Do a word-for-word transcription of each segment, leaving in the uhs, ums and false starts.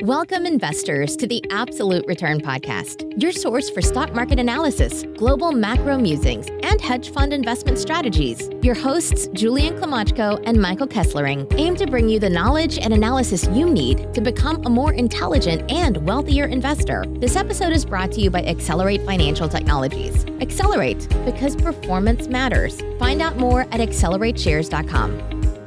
Welcome, investors, to the Absolute Return Podcast, your source for stock market analysis, global macro musings, and hedge fund investment strategies. Your hosts, Julian Klimachko and Michael Kesslering, aim to bring you the knowledge and analysis you need to become a more intelligent and wealthier investor. This episode is brought to you by Accelerate Financial Technologies. Accelerate, because performance matters. Find out more at accelerate shares dot com.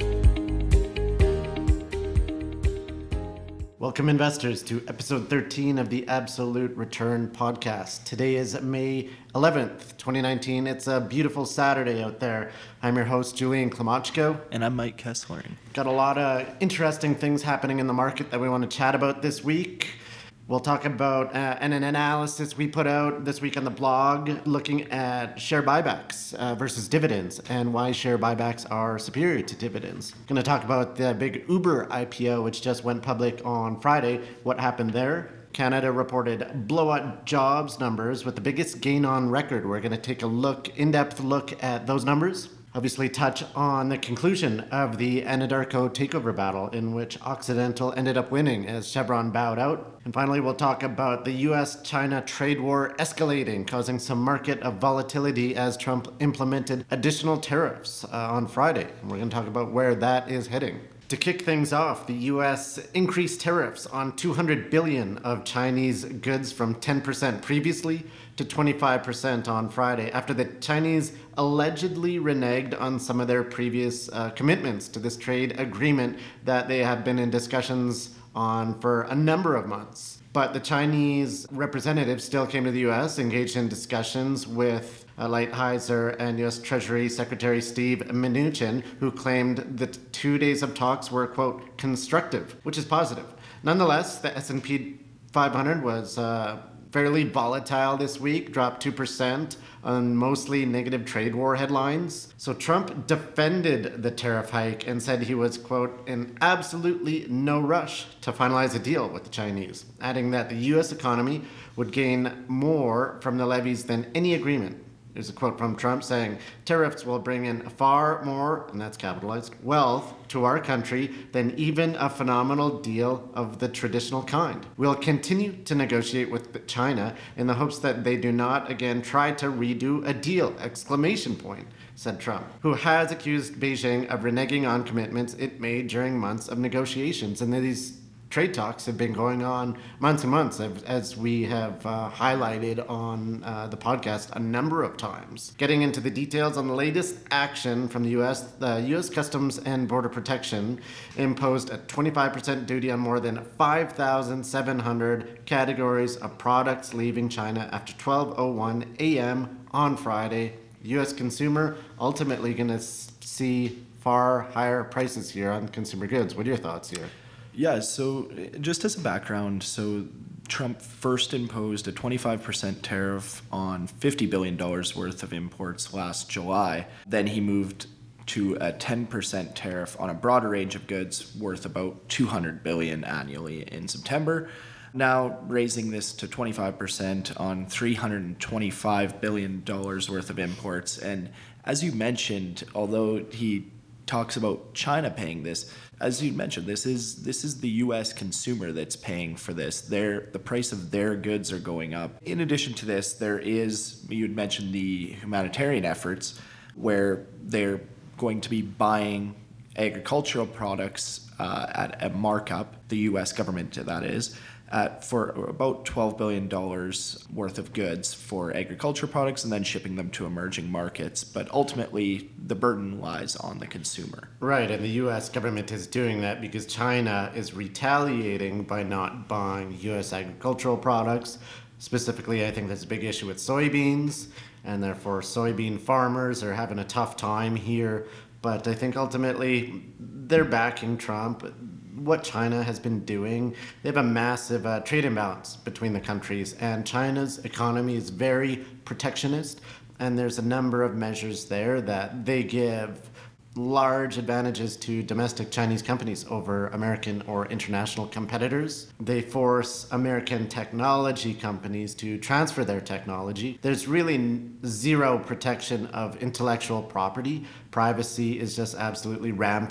Welcome, investors, to episode thirteen of the Absolute Return Podcast. Today is May eleventh, twenty nineteen. It's a beautiful Saturday out there. I'm your host, Julian Klimachko. And I'm Mike Kesslering. Got a lot of interesting things happening in the market that we want to chat about this week. We'll talk about uh, an analysis we put out this week on the blog looking at share buybacks uh, versus dividends and why share buybacks are superior to dividends. Going to talk about the big Uber I P O, which just went public on Friday, what happened there. Canada reported blowout jobs numbers with the biggest gain on record. We're going to take a look, in-depth look at those numbers. Obviously touch on the conclusion of the Anadarko takeover battle in which Occidental ended up winning as Chevron bowed out. And finally, we'll talk about the U S China trade war escalating, causing some market of volatility as Trump implemented additional tariffs uh, on Friday. And we're going to talk about where that is heading. To kick things off, the U S increased tariffs on two hundred billion dollars of Chinese goods from ten percent previously to twenty-five percent on Friday after the Chinese allegedly reneged on some of their previous uh, commitments to this trade agreement that they have been in discussions on for a number of months. But the Chinese representatives still came to the U S, engaged in discussions with uh, Lighthizer and U S Treasury Secretary Steve Mnuchin, who claimed that two days of talks were, quote, constructive, which is positive. Nonetheless, the S and P five hundred was uh, fairly volatile this week, dropped two percent on mostly negative trade war headlines. So Trump defended the tariff hike and said he was, quote, in absolutely no rush to finalize a deal with the Chinese, adding that the U S economy would gain more from the levies than any agreement. There's a quote from Trump saying, tariffs will bring in far more, and that's capitalized, wealth to our country than even a phenomenal deal of the traditional kind. We'll continue to negotiate with China in the hopes that they do not again try to redo a deal, exclamation point, said Trump, who has accused Beijing of reneging on commitments it made during months of negotiations. And these trade talks have been going on months and months, as we have uh, highlighted on uh, the podcast a number of times. Getting into the details on the latest action from the U S, the U S Customs and Border Protection imposed a twenty-five percent duty on more than five thousand seven hundred categories of products leaving China after twelve oh one a.m. on Friday. U S consumer ultimately going to see far higher prices here on consumer goods. What are your thoughts here? Yeah, so just as a background, so Trump first imposed a twenty-five percent tariff on fifty billion dollars worth of imports last July. Then he moved to a ten percent tariff on a broader range of goods worth about two hundred billion dollars annually in September. Now raising this to twenty-five percent on three hundred twenty-five billion dollars worth of imports. And as you mentioned, although he talks about China paying this, as you mentioned, this is this is the U S consumer that's paying for this. Their the price of their goods are going up. In addition to this, there is, you had mentioned the humanitarian efforts where they're going to be buying agricultural products uh, at a markup, the U S government that is, at for about twelve billion dollars worth of goods for agriculture products and then shipping them to emerging markets. But ultimately, the burden lies on the consumer. Right, and the U S government is doing that because China is retaliating by not buying U S agricultural products. Specifically, I think there's a big issue with soybeans, and therefore soybean farmers are having a tough time here. But I think ultimately they're backing Trump. What China has been doing, they have a massive uh, trade imbalance between the countries, and China's economy is very protectionist, and there's a number of measures there that they give large advantages to domestic Chinese companies over American or international competitors. They force American technology companies to transfer their technology. There's really zero protection of intellectual property. Privacy is just absolutely rampant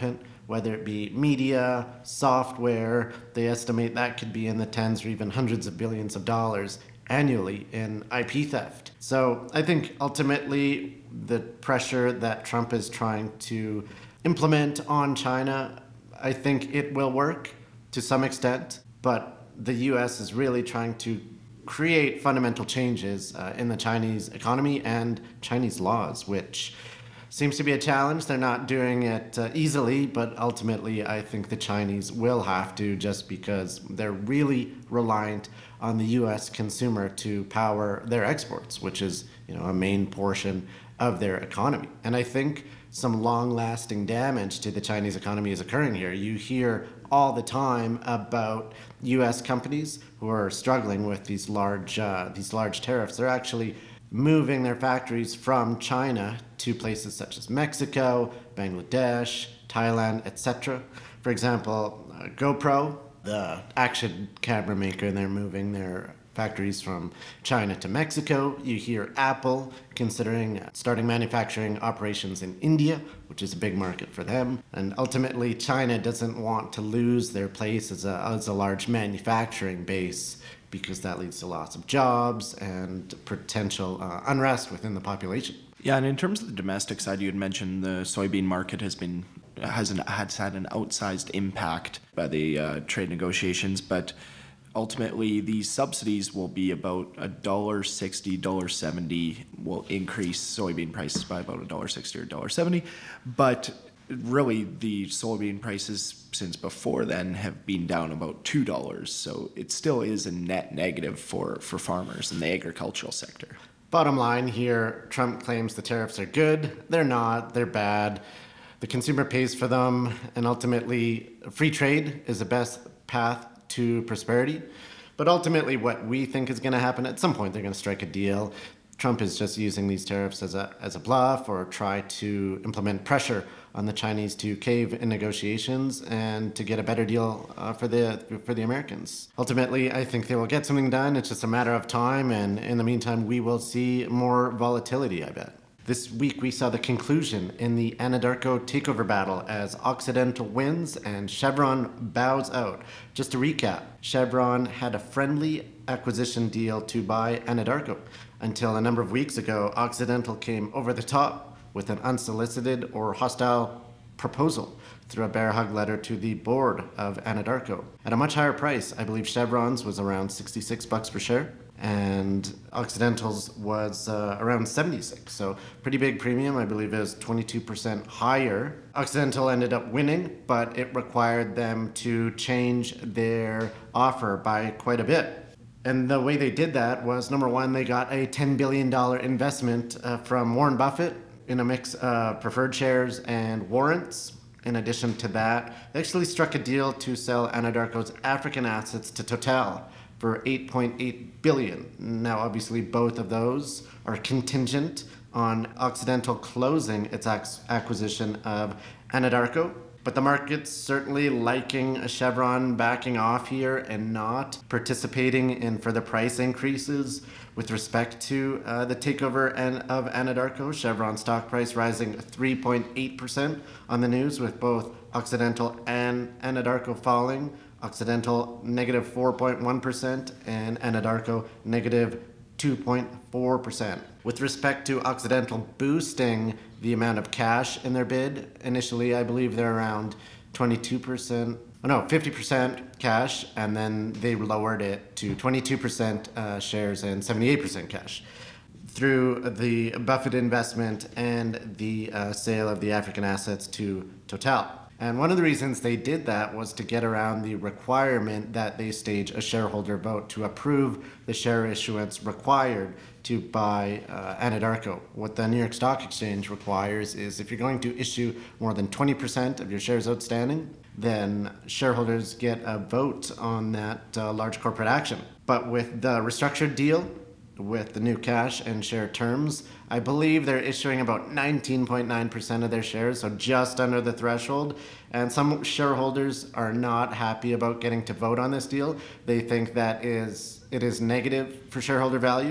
whether it be media, software. They estimate that could be in the tens or even hundreds of billions of dollars annually in I P theft. So I think ultimately the pressure that Trump is trying to implement on China, I think it will work to some extent, but the U S is really trying to create fundamental changes uh, in the Chinese economy and Chinese laws, which seems to be a challenge. They're not doing it uh, easily, but ultimately I think the Chinese will have to, just because they're really reliant on the U S consumer to power their exports, which is, you know, a main portion of their economy. And I think some long-lasting damage to the Chinese economy is occurring here. You hear all the time about U S companies who are struggling with these large uh, these large tariffs. They're actually moving their factories from China to places such as Mexico, Bangladesh, Thailand, et cetera. For example, uh, GoPro, the action camera maker, they're moving their factories from China to Mexico. You hear Apple considering starting manufacturing operations in India, which is a big market for them. And ultimately, China doesn't want to lose their place as a, as a large manufacturing base, because that leads to loss of jobs and potential uh, unrest within the population. Yeah, and in terms of the domestic side, you had mentioned the soybean market has been has an, has had an outsized impact by the uh, trade negotiations, but ultimately these subsidies will be about a dollar sixty, dollar seventy. Will increase soybean prices by about a dollar sixty or a dollar seventy, but really the soybean prices since before then have been down about two dollars. So it still is a net negative for, for farmers in the agricultural sector. Bottom line here, Trump claims the tariffs are good. They're not. They're bad. The consumer pays for them, and ultimately free trade is the best path to prosperity. But ultimately what we think is going to happen, at some point they're going to strike a deal. Trump is just using these tariffs as a as a bluff, or try to implement pressure on the Chinese to cave in negotiations and to get a better deal uh, for the for the Americans. Ultimately, I think they will get something done. It's just a matter of time, and in the meantime, we will see more volatility, I bet. This week, we saw the conclusion in the Anadarko takeover battle as Occidental wins and Chevron bows out. Just to recap, Chevron had a friendly acquisition deal to buy Anadarko until a number of weeks ago, Occidental came over the top with an unsolicited or hostile proposal through a bear hug letter to the board of Anadarko at a much higher price. I believe Chevron's was around sixty-six bucks per share, and Occidental's was uh, around seventy-six. So pretty big premium. I believe it was twenty-two percent higher. Occidental ended up winning, but it required them to change their offer by quite a bit. And the way they did that was, number one, they got a ten billion dollars investment uh, from Warren Buffett in a mix of preferred shares and warrants. In addition to that, they actually struck a deal to sell Anadarko's African assets to Total for eight point eight billion dollars. Now, obviously, both of those are contingent on Occidental closing its ac- acquisition of Anadarko. But the market's certainly liking Chevron backing off here and not participating in further price increases with respect to uh, the takeover and of Anadarko. Chevron stock price rising three point eight percent on the news, with both Occidental and Anadarko falling. Occidental negative four point one percent and Anadarko negative two point four percent. With respect to Occidental boosting the amount of cash in their bid, initially I believe they're around twenty-two percent, oh no, fifty percent cash, and then they lowered it to twenty-two percent uh, shares and seventy-eight percent cash through the Buffett investment and the uh, sale of the African assets to Total. And one of the reasons they did that was to get around the requirement that they stage a shareholder vote to approve the share issuance required to buy uh, Anadarko. What the New York Stock Exchange requires is, if you're going to issue more than twenty percent of your shares outstanding, then shareholders get a vote on that uh, large corporate action. But with the restructured deal, with the new cash and share terms, I believe they're issuing about nineteen point nine percent of their shares, so just under the threshold. And some shareholders are not happy about getting to vote on this deal. They think that is it is negative for shareholder value.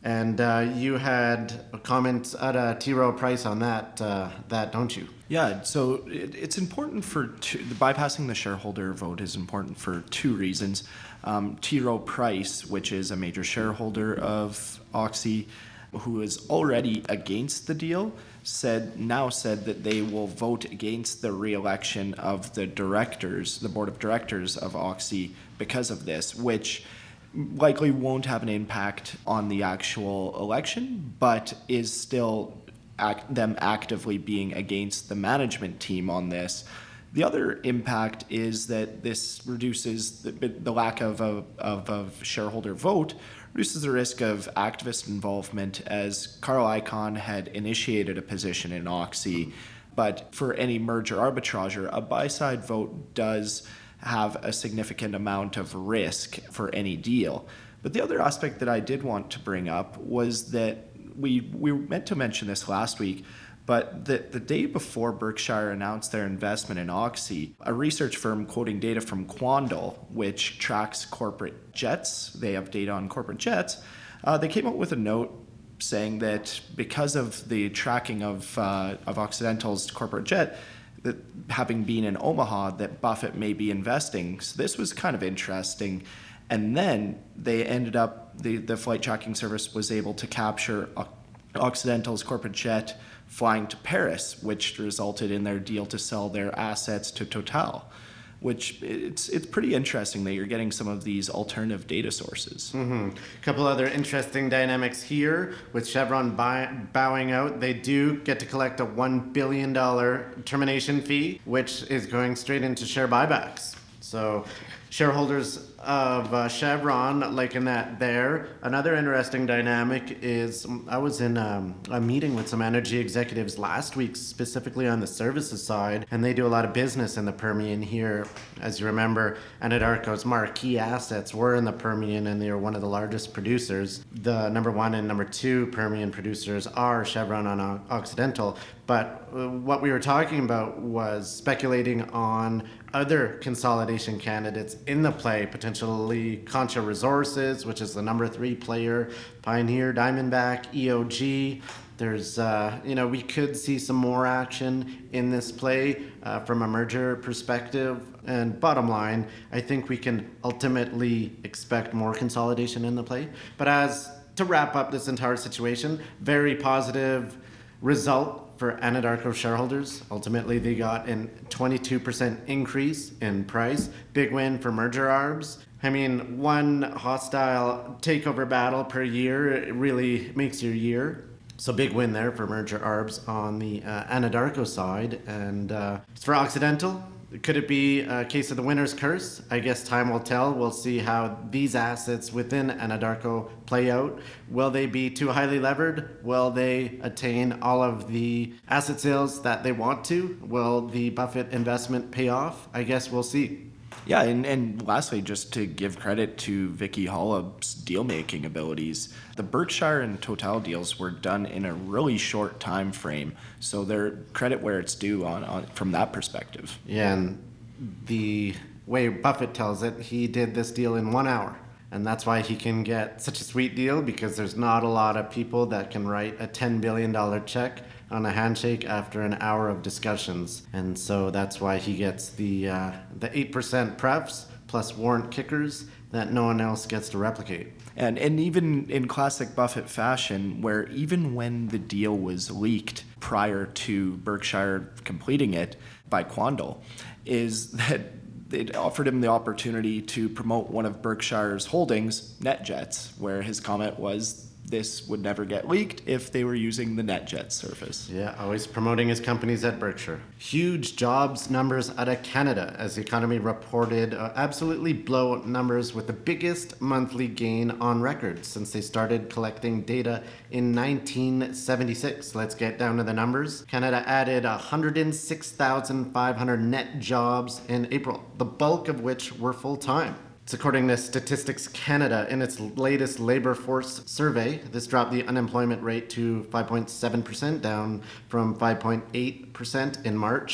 And uh, you had a comment at a T. Rowe Price on that, uh, that, don't you? Yeah, so it, it's important for two, the bypassing the shareholder vote is important for two reasons. Um, T. Rowe Price, which is a major shareholder of Oxy, who is already against the deal, said now said that they will vote against the re-election of the directors, the board of directors of Oxy, because of this, which likely won't have an impact on the actual election, but is still act, them actively being against the management team on this. The other impact is that this reduces the, the lack of a, of a shareholder vote, reduces the risk of activist involvement, as Carl Icahn had initiated a position in Oxy. But for any merger arbitrager, a buy-side vote does have a significant amount of risk for any deal. But the other aspect that I did want to bring up was that we we meant to mention this last week, but the, the day before Berkshire announced their investment in Oxy, a research firm quoting data from Quandl, which tracks corporate jets, they have data on corporate jets, uh, they came out with a note saying that because of the tracking of, uh, of Occidental's corporate jet, that having been in Omaha, that Buffett may be investing. So this was kind of interesting. And then they ended up, the, the flight tracking service was able to capture Occidental's corporate jet flying to Paris, which resulted in their deal to sell their assets to Total, which it's it's pretty interesting that you're getting some of these alternative data sources. Mm-hmm. A couple other interesting dynamics here. With Chevron buy, bowing out, they do get to collect a one billion dollars termination fee, which is going straight into share buybacks. So shareholders of uh, Chevron liking that there. Another interesting dynamic is I was in um, a meeting with some energy executives last week, specifically on the services side, and they do a lot of business in the Permian here. As you remember, Anadarko's marquee assets were in the Permian, and they are one of the largest producers. The number one and number two Permian producers are Chevron and Occidental. But uh, what we were talking about was speculating on other consolidation candidates in the play, potentially Concha Resources, which is the number three player, Pioneer, Diamondback, E O G. There's, uh, you know, we could see some more action in this play uh, from a merger perspective. And bottom line, I think we can ultimately expect more consolidation in the play. But as to wrap up this entire situation, very positive result for Anadarko shareholders. Ultimately, they got a twenty-two percent increase in price. Big win for merger arbs. I mean, one hostile takeover battle per year, it really makes your year. So big win there for merger arbs on the uh, Anadarko side. And uh, for Occidental, could it be a case of the winner's curse? I guess time will tell. We'll see how these assets within Anadarko play out. Will they be too highly levered? Will they attain all of the asset sales that they want to? Will the Buffett investment pay off? I guess we'll see. Yeah, and, and lastly, just to give credit to Vicky Hollob's deal-making abilities, the Berkshire and Total deals were done in a really short time frame, so they're credit where it's due on, on from that perspective. Yeah, and the way Buffett tells it, he did this deal in one hour. And that's why he can get such a sweet deal, because there's not a lot of people that can write a ten billion dollars check on a handshake after an hour of discussions. And so that's why he gets the uh, the eight percent prefs plus warrant kickers that no one else gets to replicate. And and even in classic Buffett fashion, where even when the deal was leaked prior to Berkshire completing it by Quandl, is that it offered him the opportunity to promote one of Berkshire's holdings, NetJets, where his comment was this would never get leaked if they were using the NetJets service. Yeah, always promoting his companies at Berkshire. Huge jobs numbers out of Canada, as the economy reported uh, absolutely blowout numbers with the biggest monthly gain on record since they started collecting data in nineteen seventy-six. Let's get down to the numbers. Canada added one hundred six thousand five hundred net jobs in April, the bulk of which were full-time. It's according to Statistics Canada. In its latest labor force survey, this dropped the unemployment rate to five point seven percent, down from five point eight percent in March.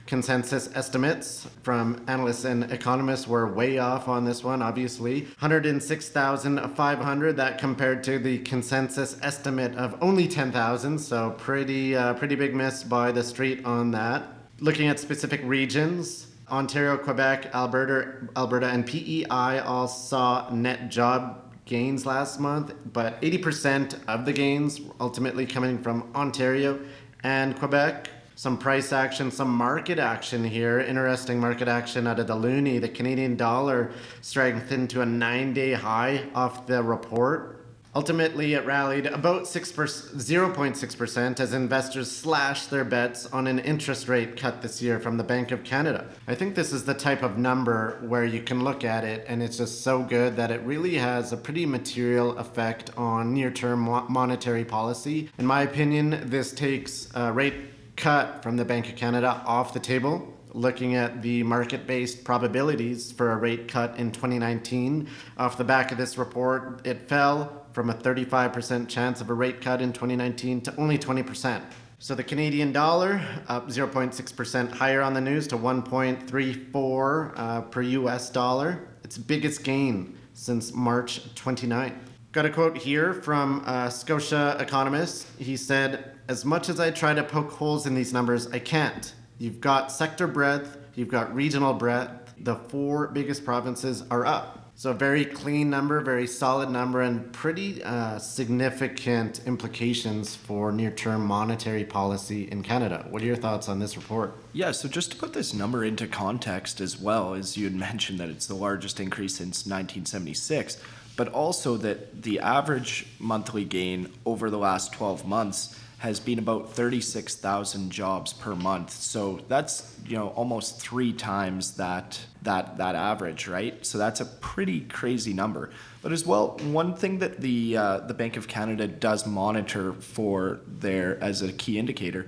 Consensus estimates from analysts and economists were way off on this one, obviously. one hundred six thousand five hundred, that compared to the consensus estimate of only ten thousand, so pretty, uh, pretty big miss by the street on that. Looking at specific regions, Ontario, Quebec, Alberta, Alberta, and P E I all saw net job gains last month, but eighty percent of the gains ultimately coming from Ontario and Quebec. Some price action, some market action here. Interesting market action out of the loonie. The Canadian dollar strengthened to a nine-day high off the report. Ultimately, it rallied about zero point six percent as investors slashed their bets on an interest rate cut this year from the Bank of Canada. I think this is the type of number where you can look at it and it's just so good that it really has a pretty material effect on near-term mo- monetary policy. In my opinion, this takes a rate cut from the Bank of Canada off the table. Looking at the market-based probabilities for a rate cut in twenty nineteen, off the back of this report, it fell from a thirty-five percent chance of a rate cut in twenty nineteen to only twenty percent. So the Canadian dollar up zero point six percent higher on the news to one point three four uh, per U S dollar. Its biggest gain since March twenty-ninth. Got a quote here from a Scotia economist. He said, "As much as I try to poke holes in these numbers, I can't. You've got sector breadth, you've got regional breadth. The four biggest provinces are up." So a very clean number, very solid number, and pretty uh, significant implications for near-term monetary policy in Canada. What are your thoughts on this report? Yeah, so just to put this number into context as well, as you had mentioned that it's the largest increase since nineteen seventy-six, but also that the average monthly gain over the last twelve months has been about thirty-six thousand jobs per month. So that's, you know, almost three times that that that average, right? So that's a pretty crazy number. But as well, one thing that the uh, the Bank of Canada does monitor for their as a key indicator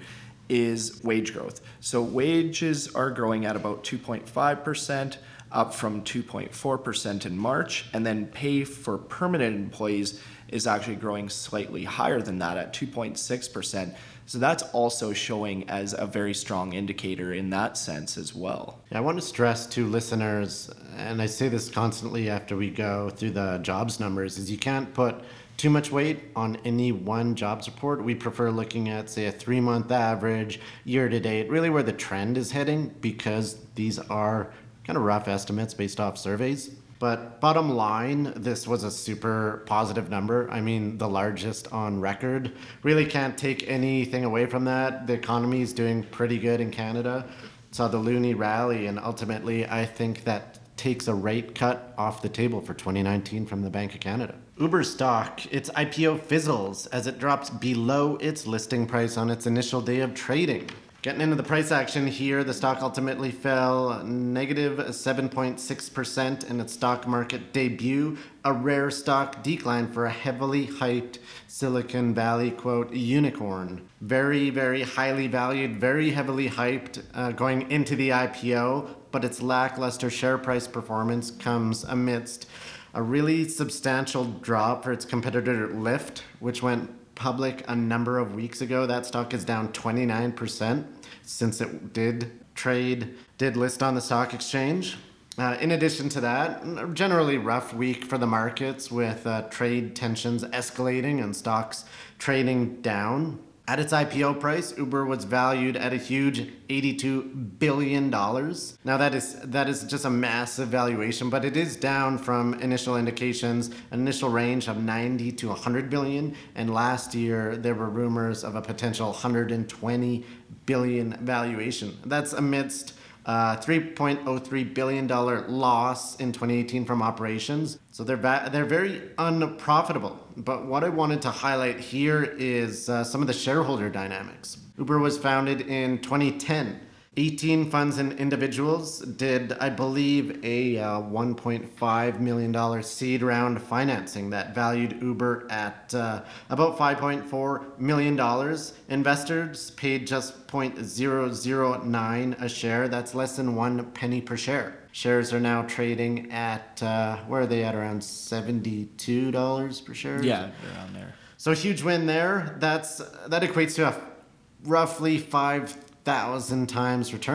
is wage growth. So wages are growing at about two point five percent, up from two point four percent in March, and then pay for permanent employees is actually growing slightly higher than that at two point six percent. So that's also showing as a very strong indicator in that sense as well. Yeah, I want to stress to listeners, and I say this constantly after we go through the jobs numbers, is you can't put too much weight on any one jobs report. We prefer looking at, say, a three-month average, year-to-date, really where the trend is heading, because these are kind of rough estimates based off surveys. But bottom line, this was a super positive number. I mean, the largest on record. Really can't take anything away from that. The economy is doing pretty good in Canada. Saw the loonie rally, and ultimately, I think that takes a rate cut off the table for twenty nineteen from the Bank of Canada. Uber stock, its I P O fizzles as it drops below its listing price on its initial day of trading. Getting into the price action here, the stock ultimately fell negative seven point six percent in its stock market debut, a rare stock decline for a heavily hyped Silicon Valley, quote, unicorn. Very, very highly valued, very heavily hyped uh, going into the I P O, but its lackluster share price performance comes amidst a really substantial drop for its competitor Lyft, which went public a number of weeks ago. That stock is down twenty-nine percent since it did trade, did list on the stock exchange. Uh, in addition to that, a generally rough week for the markets with uh, trade tensions escalating and stocks trading down. At its I P O price, Uber was valued at a huge eighty-two billion dollars. Now that is that is just a massive valuation, but it is down from initial indications, an initial range of ninety to one hundred billion, and last year there were rumors of a potential one hundred twenty billion valuation. That's amidst a three point oh three billion dollars loss in twenty eighteen from operations. So they're va- they're very unprofitable. But what I wanted to highlight here is uh, some of the shareholder dynamics. Uber was founded in twenty ten. eighteen funds and individuals did, I believe, a uh, one point five million dollars seed round financing that valued Uber at uh, about five point four million dollars. Investors paid just zero point zero zero nine a share. That's less than one penny per share. Shares are now trading at, uh, where are they at, around seventy-two dollars per share? Yeah, around there. So a huge win there. That's That equates to a roughly five thousand times return.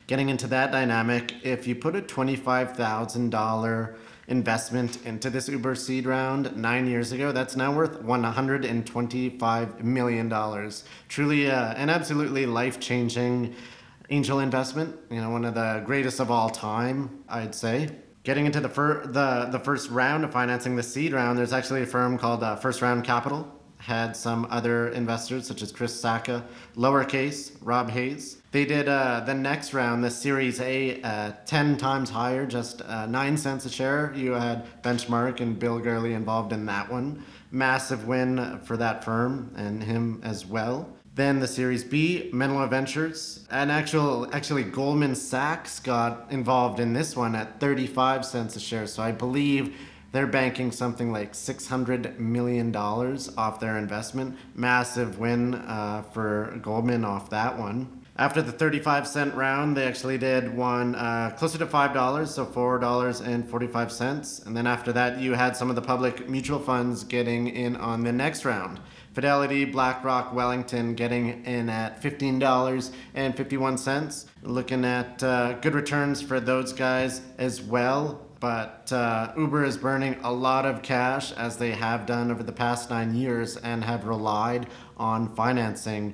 Getting into that dynamic, if you put a twenty-five thousand dollars investment into this Uber seed round nine years ago, that's now worth one hundred twenty-five million dollars. Truly uh, an absolutely life-changing angel investment, you know, one of the greatest of all time, I'd say. Getting into the, fir- the, the first round of financing the seed round, there's actually a firm called uh, First Round Capital. Had some other investors such as Chris Sacca, lowercase, Rob Hayes. They did uh, the next round, the Series A, uh, ten times higher, just uh, nine cents a share. You had Benchmark and Bill Gurley involved in that one. Massive win for that firm and him as well. Then the Series B, Menlo Ventures, and actual, actually Goldman Sachs got involved in this one at thirty-five cents a share. So I believe they're banking something like six hundred million dollars off their investment. Massive win uh, for Goldman off that one. After the thirty-five cent round, they actually did one uh, closer to five dollars, so four dollars and forty-five cents. And then after that, you had some of the public mutual funds getting in on the next round. Fidelity, BlackRock, Wellington getting in at fifteen dollars and fifty-one cents. Looking at uh, good returns for those guys as well. But uh, Uber is burning a lot of cash, as they have done over the past nine years, and have relied on financing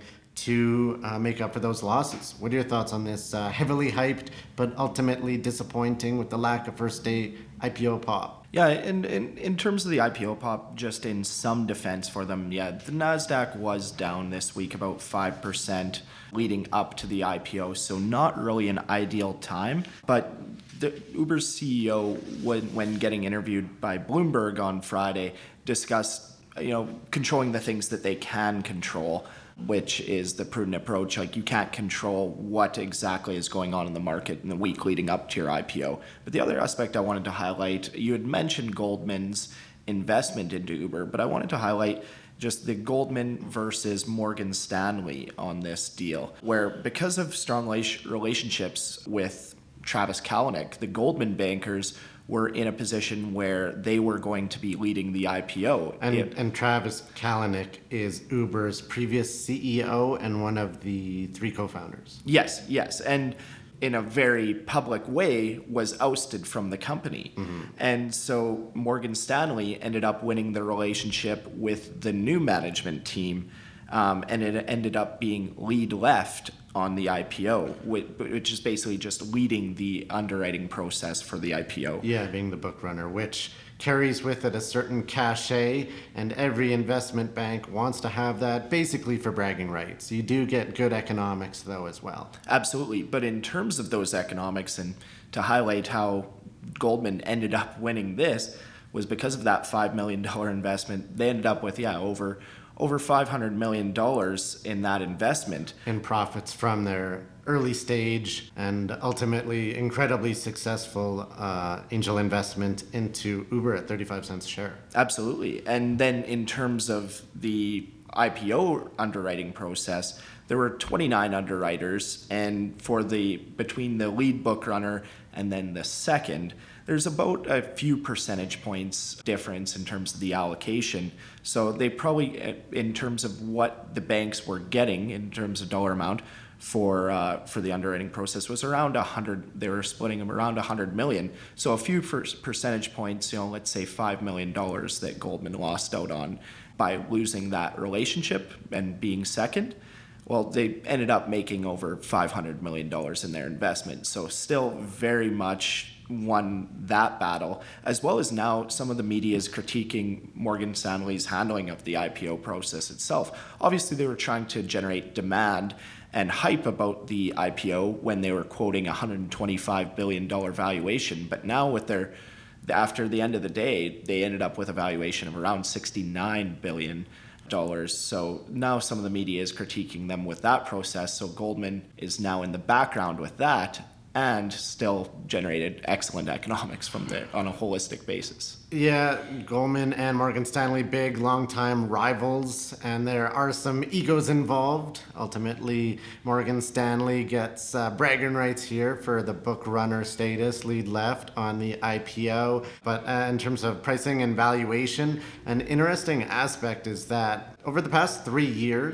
to uh, make up for those losses. What are your thoughts on this uh, heavily hyped but ultimately disappointing with the lack of first day I P O pop? Yeah, and in, in terms of the I P O pop, just in some defense for them, yeah, the NASDAQ was down this week about five percent leading up to the I P O, so not really an ideal time. But the Uber's C E O, when, when getting interviewed by Bloomberg on Friday, discussed, you know, controlling the things that they can control, which is the prudent approach. Like, you can't control what exactly is going on in the market in the week leading up to your I P O. But the other aspect I wanted to highlight, you had mentioned Goldman's investment into Uber, but I wanted to highlight just the Goldman versus Morgan Stanley on this deal, where because of strong relationships with Travis Kalanick, the Goldman bankers were in a position where they were going to be leading the I P O. And, it, and Travis Kalanick is Uber's previous C E O and one of the three co-founders. Yes, yes. And in a very public way was ousted from the company. Mm-hmm. And so Morgan Stanley ended up winning the relationship with the new management team, um, and it ended up being lead left on the I P O, which is basically just leading the underwriting process for the I P O. Yeah, being the book runner, which carries with it a certain cachet, and every investment bank wants to have that basically for bragging rights. You do get good economics, though, as well. Absolutely. But in terms of those economics, and to highlight how Goldman ended up winning this, was because of that five million dollars investment. They ended up with, yeah, over over five hundred million dollars in that investment. In profits from their early stage and ultimately incredibly successful uh, angel investment into Uber at thirty-five cents a share. Absolutely. And then in terms of the I P O underwriting process, there were twenty-nine underwriters, and for the between the lead book runner and then the second, there's about a few percentage points difference in terms of the allocation. So they probably, in terms of what the banks were getting in terms of dollar amount for uh, for the underwriting process, was around one hundred. They were splitting them around one hundred million. So a few percentage points, you know, let's say five million dollars that Goldman lost out on by losing that relationship and being second. Well, they ended up making over five hundred million dollars in their investment. So still very much won that battle, as well as now some of the media is critiquing Morgan Stanley's handling of the I P O process itself. Obviously, they were trying to generate demand and hype about the I P O when they were quoting a one hundred twenty-five billion dollars valuation. But now with their, after the end of the day, they ended up with a valuation of around sixty-nine billion dollars. So now some of the media is critiquing them with that process. So Goldman is now in the background with that, and still generated excellent economics from there on a holistic basis. Yeah, Goldman and Morgan Stanley, big, longtime rivals, and there are some egos involved. Ultimately, Morgan Stanley gets uh, bragging rights here for the book runner status, lead left on the I P O. But uh, in terms of pricing and valuation, an interesting aspect is that over the past three years,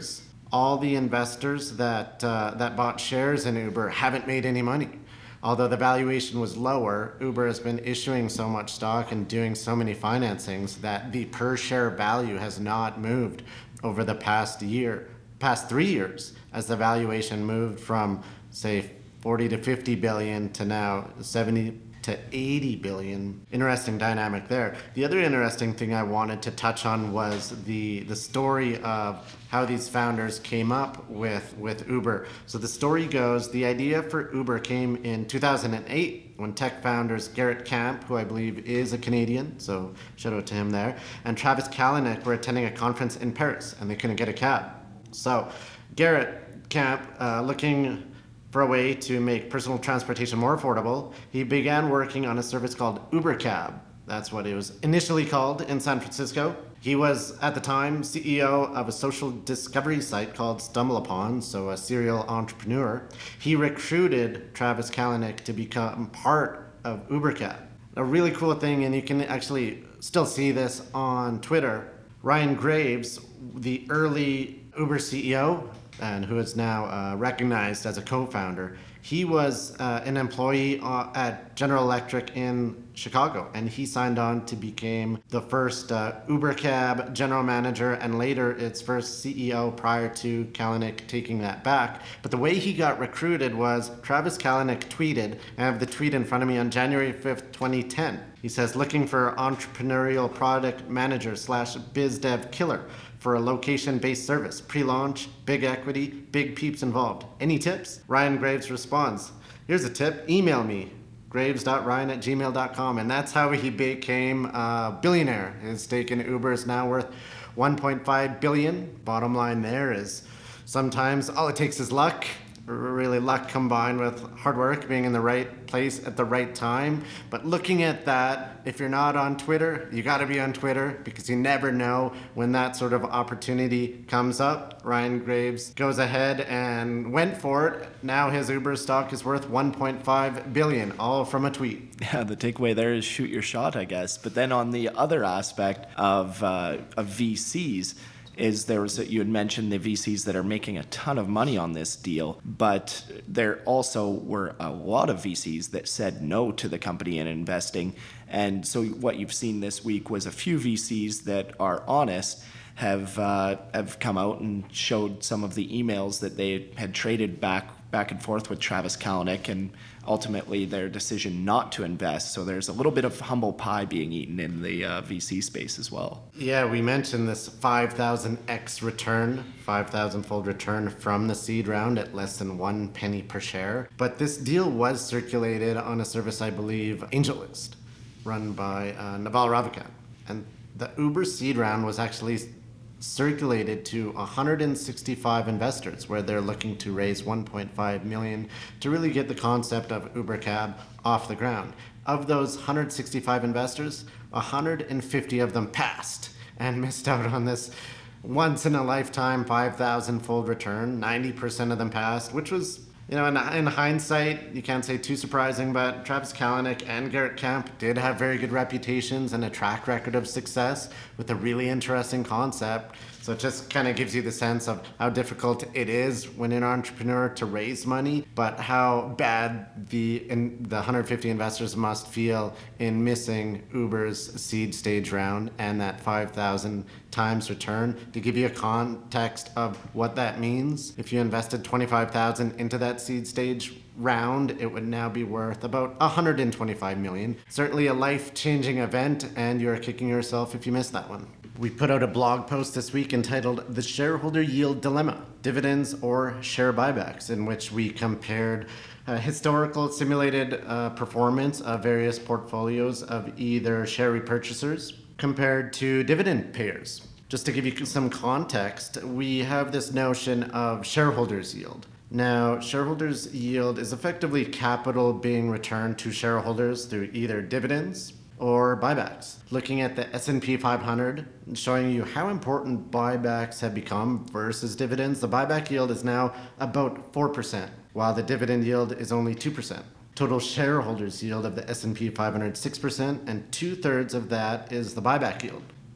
all the investors that uh, that bought shares in Uber haven't made any money. Although the valuation was lower, Uber has been issuing so much stock and doing so many financings that the per share value has not moved over the past year, past three years, as the valuation moved from, say, forty to fifty billion to now seventy to eighty billion. Interesting dynamic there. The other interesting thing I wanted to touch on was the the story of how these founders came up with with Uber. So the story goes, the idea for Uber came in two thousand eight when tech founders Garrett Camp, who I believe is a Canadian, so shout out to him there, and Travis Kalanick were attending a conference in Paris and they couldn't get a cab. So Garrett Camp, uh, looking for a way to make personal transportation more affordable, he began working on a service called Uber Cab. That's what it was initially called in San Francisco. He was, at the time, C E O of a social discovery site called StumbleUpon, so a serial entrepreneur. He recruited Travis Kalanick to become part of Uber Cab. A really cool thing, and you can actually still see this on Twitter, Ryan Graves, the early Uber C E O, and who is now uh, recognized as a co-founder, he was uh, an employee uh, at General Electric in Chicago, and he signed on to become the first uh, Uber Cab general manager and later its first C E O prior to Kalanick taking that back. But the way he got recruited was Travis Kalanick tweeted, I have the tweet in front of me, on January fifth, twenty ten. He says, looking for entrepreneurial product manager slash biz dev killer for a location-based service, pre-launch, big equity, big peeps involved. Any tips? Ryan Graves responds, here's a tip, email me, graves dot ryan at gmail dot com. And that's how he became a billionaire. His stake in Uber is now worth one point five billion dollars. Bottom line there is sometimes all it takes is luck. Really luck combined with hard work, being in the right place at the right time. But looking at that, if you're not on Twitter, you got to be on Twitter because you never know when that sort of opportunity comes up. Ryan Graves goes ahead and went for it. Now his Uber stock is worth one point five billion dollars, all from a tweet. Yeah, the takeaway there is shoot your shot, I guess. But then on the other aspect of, uh, of V Cs, is there was, you had mentioned the V Cs that are making a ton of money on this deal, but there also were a lot of V Cs that said no to the company and investing. And so what you've seen this week was a few V Cs that are honest have uh, have come out and showed some of the emails that they had traded back back and forth with Travis Kalanick, and ultimately their decision not to invest. So there's a little bit of humble pie being eaten in the uh, V C space as well. Yeah, we mentioned this five thousand x return, five thousand fold return from the seed round at less than one penny per share. But this deal was circulated on a service, I believe, AngelList, run by uh, Naval Ravikant. And the Uber seed round was actually circulated to one hundred sixty-five investors, where they're looking to raise one point five million dollars to really get the concept of Uber Cab off the ground. Of those one hundred sixty-five investors, one hundred fifty of them passed and missed out on this once in a lifetime five thousand fold return. ninety percent of them passed, which was, you know, in, in hindsight, you can't say too surprising, but Travis Kalanick and Garrett Camp did have very good reputations and a track record of success with a really interesting concept. So it just kind of gives you the sense of how difficult it is when an entrepreneur to raise money, but how bad the in, the one hundred fifty investors must feel in missing Uber's seed stage round and that five thousand times return. To give you a context of what that means, if you invested twenty-five thousand into that seed stage round, it would now be worth about one hundred twenty-five million dollars. Certainly a life-changing event, and you're kicking yourself if you missed that one. We put out a blog post this week entitled The Shareholder Yield Dilemma, Dividends or Share Buybacks, in which we compared uh, historical simulated uh, performance of various portfolios of either share repurchasers compared to dividend payers. Just to give you some context, we have this notion of shareholders yield. Now, shareholders yield is effectively capital being returned to shareholders through either dividends or buybacks. Looking at the S and P five hundred, showing you how important buybacks have become versus dividends, the buyback yield is now about four percent, while the dividend yield is only two percent. Total shareholders yield of the S and P five hundred, six percent, and two-thirds of that is the buyback yield.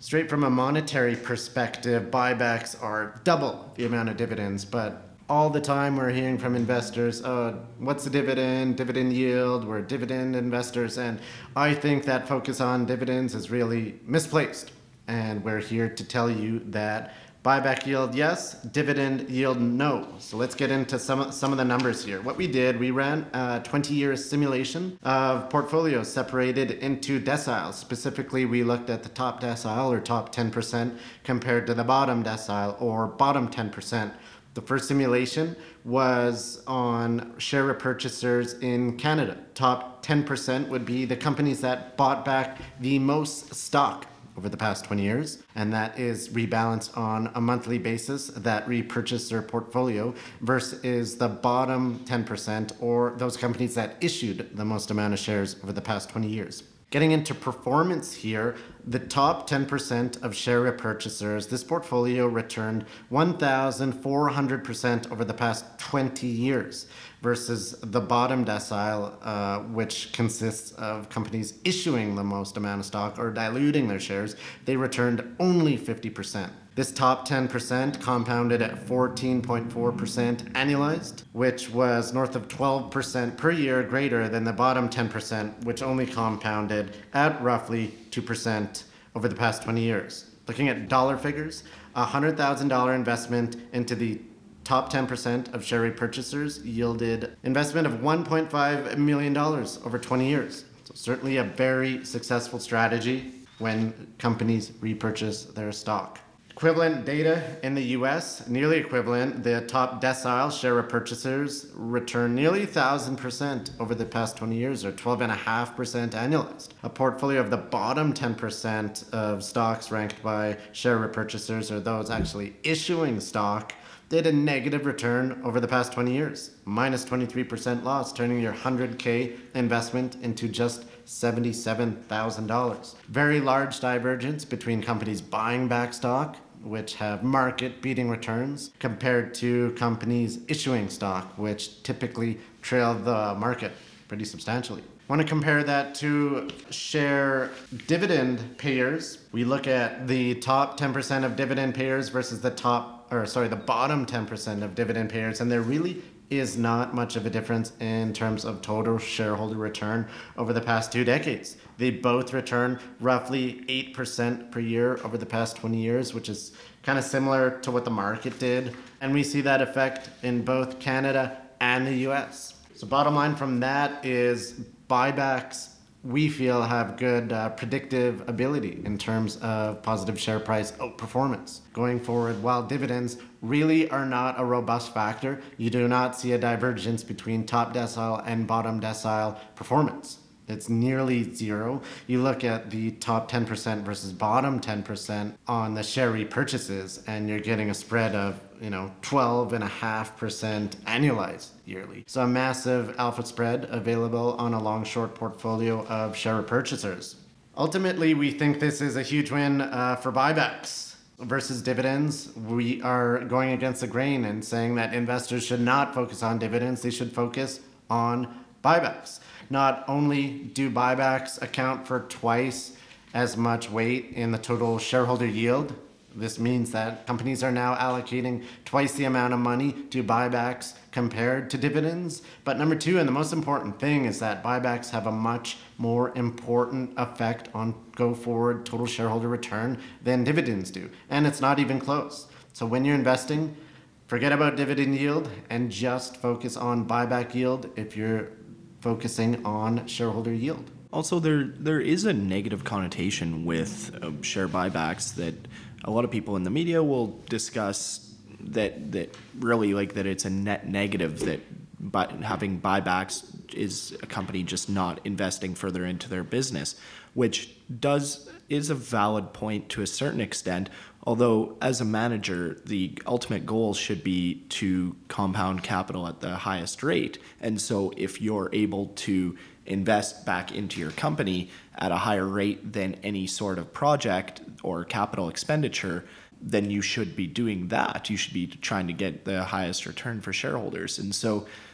Straight from a monetary perspective, buybacks are double the amount of dividends, but all the time we're hearing from investors, oh, what's the dividend, dividend yield, we're dividend investors, and I think that focus on dividends is really misplaced. And we're here to tell you that buyback yield, yes, dividend yield, no. So let's get into some, some of the numbers here. What we did, we ran a twenty-year simulation of portfolios separated into deciles. Specifically, we looked at the top decile or top ten percent compared to the bottom decile or bottom ten percent. The first simulation was on share repurchasers in Canada. Top ten percent would be the companies that bought back the most stock over the past twenty years, and that is rebalanced on a monthly basis, that repurchase their portfolio, versus the bottom ten percent, or those companies that issued the most amount of shares over the past twenty years. Getting into performance here, the top ten percent of share repurchasers, this portfolio returned one thousand four hundred percent over the past twenty years, versus the bottom decile, uh, which consists of companies issuing the most amount of stock or diluting their shares. They returned only fifty percent. This top ten percent compounded at fourteen point four percent annualized, which was north of twelve percent per year greater than the bottom ten percent, which only compounded at roughly two percent over the past twenty years. Looking at dollar figures, a one hundred thousand dollars investment into the top ten percent of share repurchasers yielded investment of one point five million dollars over twenty years. So certainly a very successful strategy when companies repurchase their stock. Equivalent data in the U S, nearly equivalent. The top decile share repurchasers returned nearly one thousand percent over the past twenty years, or twelve point five percent annualized. A portfolio of the bottom ten percent of stocks ranked by share repurchasers, or those actually issuing stock, did a negative return over the past twenty years, minus twenty-three percent loss, turning your one hundred K investment into just seventy-seven thousand dollars. Very large divergence between companies buying back stock, which have market-beating returns, compared to companies issuing stock, which typically trail the market pretty substantially. Want to compare that to share dividend payers. We look at the top ten percent of dividend payers versus the top, or sorry, the bottom ten percent of dividend payers, and there really is not much of a difference in terms of total shareholder return over the past two decades. They both return roughly eight percent per year over the past twenty years, which is kind of similar to what the market did. And we see that effect in both Canada and the U S. So bottom line from that is buybacks, we feel, have good uh, predictive ability in terms of positive share price outperformance going forward, while dividends really are not a robust factor. You do not see a divergence between top decile and bottom decile performance. It's nearly zero. You look at the top ten percent versus bottom ten percent on the share repurchases, and you're getting a spread of, you know, twelve point five percent annualized yearly. So a massive alpha spread available on a long-short portfolio of share repurchasers. Ultimately, we think this is a huge win uh, for buybacks versus dividends. We are going against the grain and saying that investors should not focus on dividends. They should focus on buybacks. Not only do buybacks account for twice as much weight in the total shareholder yield, this means that companies are now allocating twice the amount of money to buybacks compared to dividends. But number two, and the most important thing, is that buybacks have a much more important effect on go-forward total shareholder return than dividends do. And it's not even close. So when you're investing, forget about dividend yield and just focus on buyback yield if you're focusing on shareholder yield. Also, there there is a negative connotation with uh, share buybacks that a lot of people in the media will discuss, that that really like that it's a net negative, that by having buybacks is a company just not investing further into their business, which does is a valid point to a certain extent. Although as a manager, the ultimate goal should be to compound capital at the highest rate. And so if you're able to invest back into your company at a higher rate than any sort of project or capital expenditure, then you should be doing that. You should be trying to get the highest return for shareholders. And so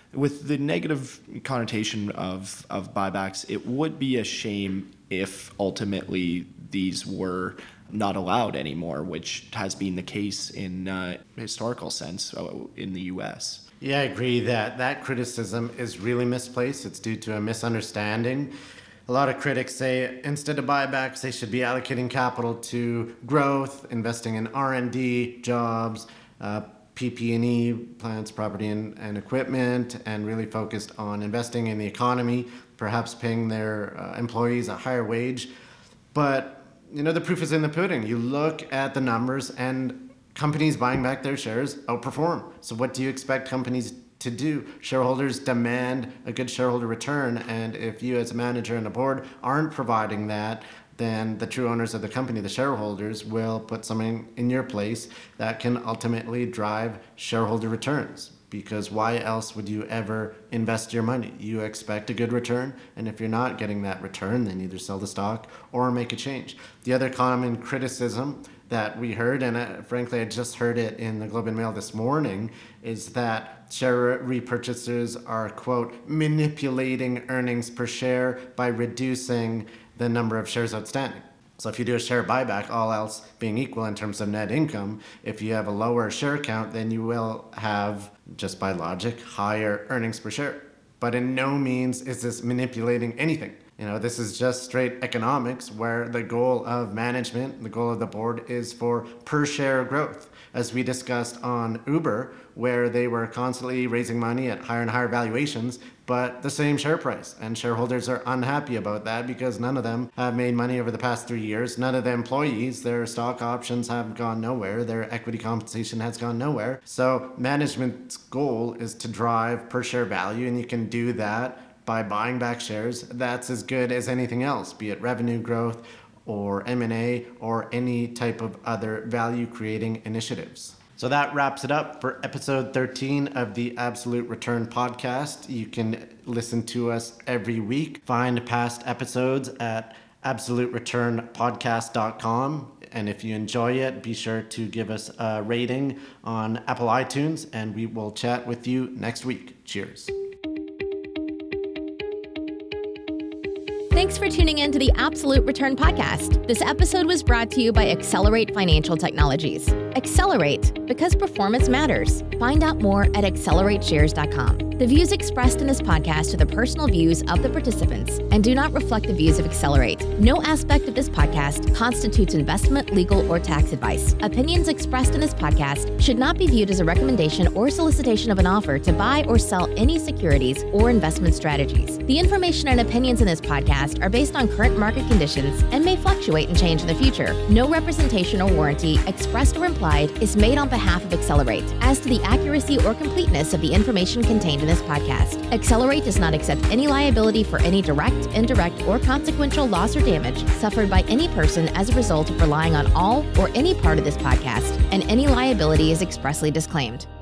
with the negative connotation of, of buybacks, it would be a shame if ultimately these were not allowed anymore, which has been the case in uh, historical sense in the U S. Yeah, I agree that that criticism is really misplaced. It's due to a misunderstanding. A lot of critics say instead of buybacks, they should be allocating capital to growth, investing in R and D, jobs, uh, P P and E, plants, property, and, and equipment, and really focused on investing in the economy, perhaps paying their uh, employees a higher wage. But you know, the proof is in the pudding. You look at the numbers and companies buying back their shares outperform. So what do you expect companies to do? Shareholders demand a good shareholder return. And if you as a manager and a board aren't providing that, then the true owners of the company, the shareholders, will put something in your place that can ultimately drive shareholder returns. Because why else would you ever invest your money? You expect a good return, and if you're not getting that return, then either sell the stock or make a change. The other common criticism that we heard, and uh, frankly I just heard it in the Globe and Mail this morning, is that share repurchasers are, quote, manipulating earnings per share by reducing the number of shares outstanding. So if you do a share buyback, all else being equal in terms of net income, if you have a lower share count, then you will have, just by logic, higher earnings per share. But in no means is this manipulating anything. You know, this is just straight economics where the goal of management, the goal of the board is for per share growth. As we discussed on Uber, where they were constantly raising money at higher and higher valuations, but the same share price. And shareholders are unhappy about that because none of them have made money over the past three years. None of the employees, their stock options have gone nowhere. Their equity compensation has gone nowhere. So management's goal is to drive per share value, and you can do that by buying back shares. That's as good as anything else, be it revenue growth or M and A or any type of other value creating initiatives. So that wraps it up for episode thirteen of the Absolute Return podcast. You can listen to us every week. Find past episodes at absolute return podcast dot com. And if you enjoy it, be sure to give us a rating on Apple iTunes, and we will chat with you next week. Cheers. Thanks for tuning in to the Absolute Return Podcast. This episode was brought to you by Accelerate Financial Technologies. Accelerate, because performance matters. Find out more at accelerate shares dot com. The views expressed in this podcast are the personal views of the participants and do not reflect the views of Accelerate. No aspect of this podcast constitutes investment, legal, or tax advice. Opinions expressed in this podcast should not be viewed as a recommendation or solicitation of an offer to buy or sell any securities or investment strategies. The information and opinions in this podcast are based on current market conditions and may fluctuate and change in the future. No representation or warranty, expressed or implied, is made on behalf of Accelerate as to the accuracy or completeness of the information contained in this podcast. Accelerate does not accept any liability for any direct, indirect, or consequential loss or damage suffered by any person as a result of relying on all or any part of this podcast, and any liability is expressly disclaimed.